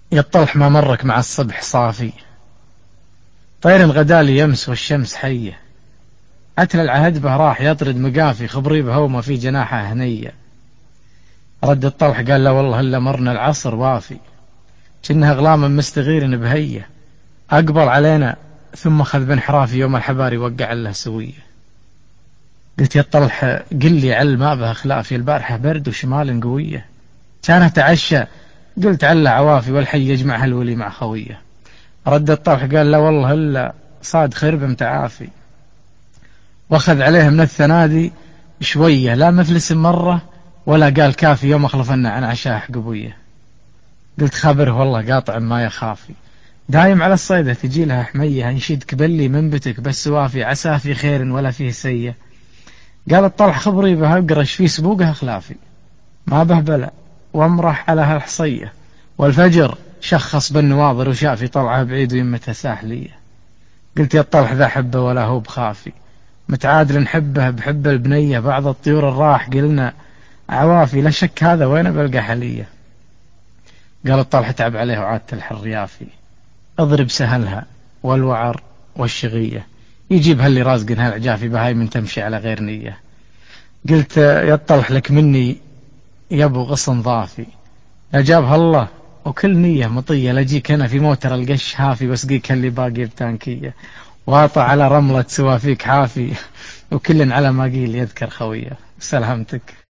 يا الطلح ما مرك مع الصبح صافي، طير غدالي يمس والشمس حية، عتل العهد به راح يطرد مقافي، خبري به وما في جناحه هنية. رد الطلح قال لا والله إلا مرنا العصر وافي، كأنها غلاما مستغير بهية، أقبل علينا ثم أخذ بانحرافي يوم الحباري وقع له سوية. قلت يا الطلح قل لي عل ما به خلافي، البارحة برد وشمال قوية، كان تعشى قلت عله عوافي، والحي يجمع هالولي مع خويه. رد الطلح قال لا والله إلا صاد خرب متعافي، واخذ عليه من الثنادي شوية، لا مفلس مرة ولا قال كافي، يوم اخلفنا عن عشاه حقبوية. قلت خبره والله قاطع ما يخافي، دايم على الصيدة تجي لها حمية، انشدك بلي منبتك بس وافي، عساه في خير ولا فيه سية. قال الطلح خبري بها اقرش في سبوقها خلافي، ما به بلا وامرح على هالحصية، والفجر شخص بالنواظر وشافي طلعه بعيد ويمتها ساحلية. قلت يا الطلح ذا حبه ولا هو بخافي، متعادل نحبه بحب البنية، بعض الطيور الراح قلنا عوافي، لا شك هذا وين بلقى حلية. قال الطلح تعب عليه وعادت الحريافي، اضرب سهلها والوعر والشغية، يجيب هاللي رازقنها العجافي، بهاي من تمشي على غير نية. قلت يا الطلح لك مني يا ابو غصن ضافي، اجابها الله وكل نية مطية، لجيك هنا في موتر القش هافي، واسقيك اللي باقي بتانكية، واطع على رملة سوافيك حافي، وكل على ما قيل يذكر خويه. سلامتك.